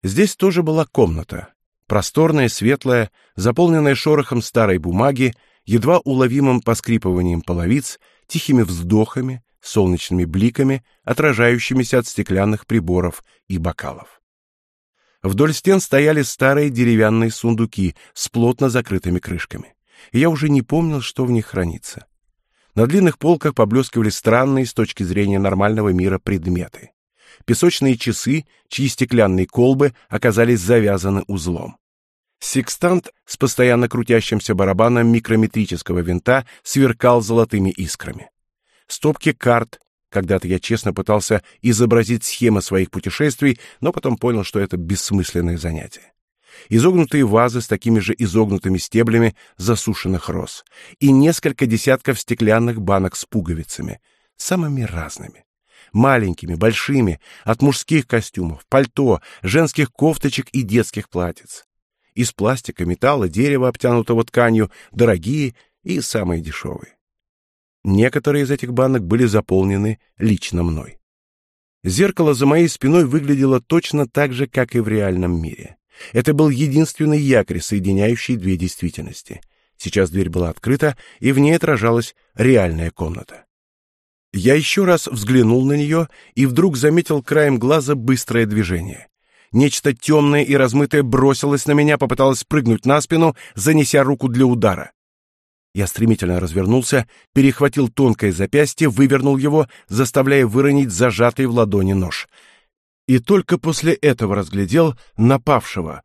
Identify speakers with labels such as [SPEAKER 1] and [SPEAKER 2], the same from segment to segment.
[SPEAKER 1] Здесь тоже была комната. Просторная, светлая, заполненная шорохом старой бумаги, едва уловимым поскрипыванием половиц, тихими вздохами, солнечными бликами, отражающимися от стеклянных приборов и бокалов. Вдоль стен стояли старые деревянные сундуки с плотно закрытыми крышками. И я уже не помнил, что в них хранится. На длинных полках поблескивали странные с точки зрения нормального мира предметы. Песочные часы, чьи стеклянные колбы оказались завязаны узлом. Секстант с постоянно крутящимся барабаном микрометрического винта сверкал золотыми искрами. Стопки карт. Когда-то я честно пытался изобразить схемы своих путешествий, но потом понял, что это бессмысленное занятие. Изогнутые вазы с такими же изогнутыми стеблями засушенных роз и несколько десятков стеклянных банок с пуговицами, самыми разными. Маленькими, большими, от мужских костюмов, пальто, женских кофточек и детских платьиц. Из пластика, металла, дерева, обтянутого тканью, дорогие и самые дешевые. Некоторые из этих банок были заполнены лично мной. Зеркало за моей спиной выглядело точно так же, как и в реальном мире. Это был единственный якорь, соединяющий две действительности. Сейчас дверь была открыта, и в ней отражалась реальная комната. Я еще раз взглянул на нее и вдруг заметил краем глаза быстрое движение. Нечто темное и размытое бросилось на меня, попыталось прыгнуть на спину, занеся руку для удара. Я стремительно развернулся, перехватил тонкое запястье, вывернул его, заставляя выронить зажатый в ладони нож. И только после этого разглядел напавшую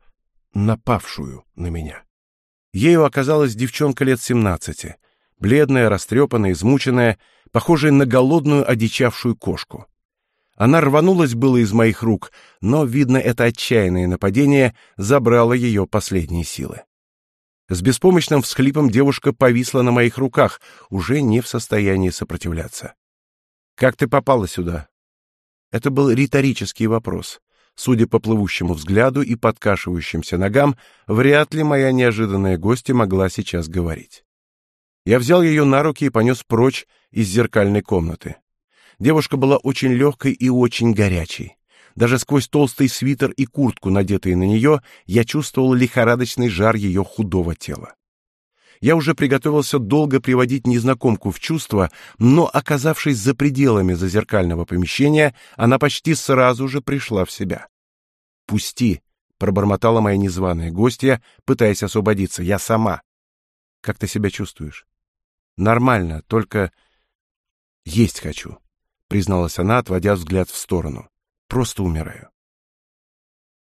[SPEAKER 1] на меня. Ею оказалась девчонка лет 17, бледная, растрепанная, измученная, похожая на голодную одичавшую кошку. Она рванулась было из моих рук, но, видно, это отчаянное нападение забрало ее последние силы. С беспомощным всхлипом девушка повисла на моих руках, уже не в состоянии сопротивляться. «Как ты попала сюда?» Это был риторический вопрос. Судя по плывущему взгляду и подкашивающимся ногам, вряд ли моя неожиданная гостья могла сейчас говорить. Я взял ее на руки и понес прочь из зеркальной комнаты. Девушка была очень легкой и очень горячей. Даже сквозь толстый свитер и куртку, надетые на нее, я чувствовал лихорадочный жар ее худого тела. Я уже приготовился долго приводить незнакомку в чувство, но, оказавшись за пределами зазеркального помещения, она почти сразу же пришла в себя. «Пусти», — пробормотала моя незваная гостья, пытаясь освободиться, — «я сама». «Как ты себя чувствуешь?» «Нормально, только есть хочу», — призналась она, отводя взгляд в сторону. «Просто умираю».